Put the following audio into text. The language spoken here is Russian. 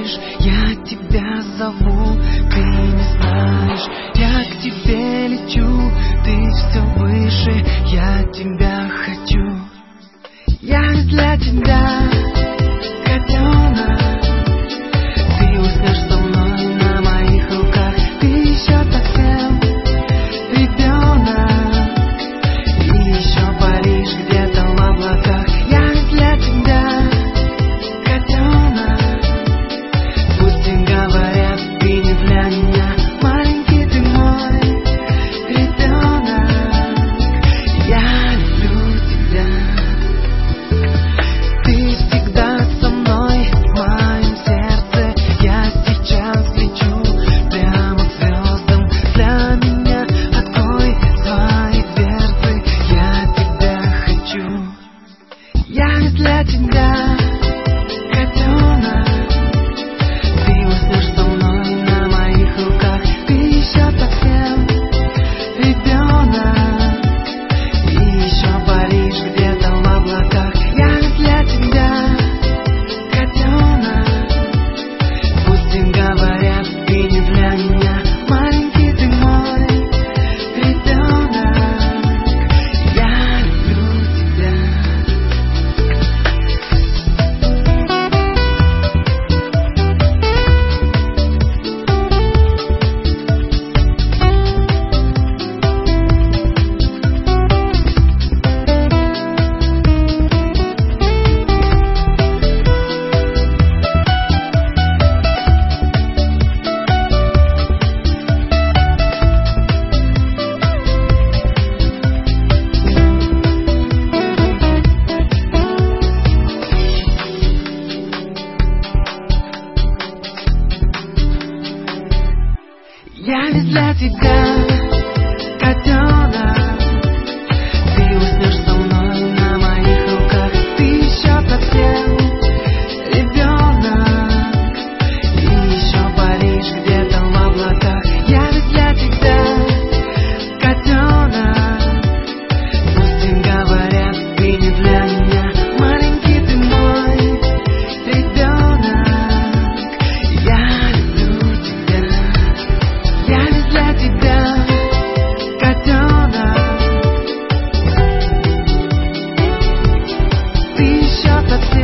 спишь, я тебя зову, ты не знаешь. Я к тебе лечу, ты все выше, я тебя хочу. Я ведь для тебя котенок, ты уснешь со мной на моих руках. Ты еще совсем ребенок, и еще паришь где-то в облаках. Я ведь для тебя котенок, пусть и говорят, ты не для меня. Маленький ты мой ребенок, я люблю тебя. Ты всегда со мной в моем сердце. Я сейчас лечу прямо к звездам. Для меня открой свои дверцы, я тебя хочу. Я ведь для тебя котенок, ты уснешь со мной на моих руках. Ты еще совсем ребенок, и еще паришь где-то в облаках. Я ведь для тебя котенок, пусть им говорят, ты не для меня. Маленький ты мой ребенок, я люблю тебя. Я ведь для тебя котенок, ты уснешь со мной на моих руках. Ты еще совсем ребенок, и еще паришь где-то в облаках. Я ведь для тебя котенок, пусть им говорят, ты не для меня. Маленький ты мой ребенок, я люблю тебя. Я ведь для тебя котенок, ты еще совсем